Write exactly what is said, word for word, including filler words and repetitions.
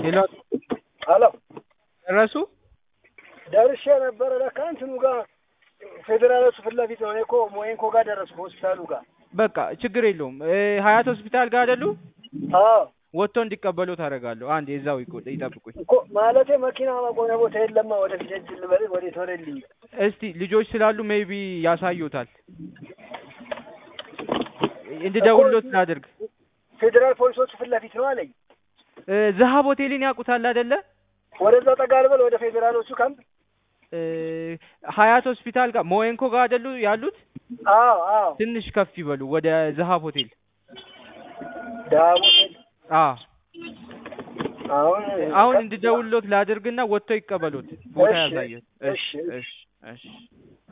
ሄሎ አሎ ደረሱ ደርሼ ነበር ለካንትኑ ጋር ፌደራሎች ፊት ለፊት ነው። እኔ እኮ ሞይንኮ ጋር ደረስኩ ሆስፒታሉ ጋር። በቃ ችግር የለውም። ሀያት ሆስፒታል ጋር አይደሉ? አዎ ወጥቶ እንዲቀበሉ ታደርጋለሁ። አንድ የዛው ይቆጥ ይጠብቁኝ እኮ ማለቴ መኪና ማቆሚያ ቦታ የለማ። ወደ ፊት እጅ ልበል ወደ ተወለልኝ። እስቲ ልጆች ስላሉ ሜቢ ያሳዩታል። እንድደውልሎት ላድርግ። ፌደራል ፖሊሶች ፊት ለፊት ነው አለኝ። ዘሃብ ሆቴልን ያውቁታል አይደለ? ወደዛ ጠጋ ልበል ወደ ፌደራሎቹ ካምፕ። ሀያት ሆስፒታል ጋር ሞይንኮ ጋር አይደሉ ያሉት? አዎ አዎ ትንሽ ከፍ ይበሉ ወደ ዘሃብ ሆቴል። ዳው አዎ አሁን አሁን እንድደውልሎት ላድርግና ወጥቶ ይቀበሉት ቦታ ያሳየት። እሺ እሺ እሺ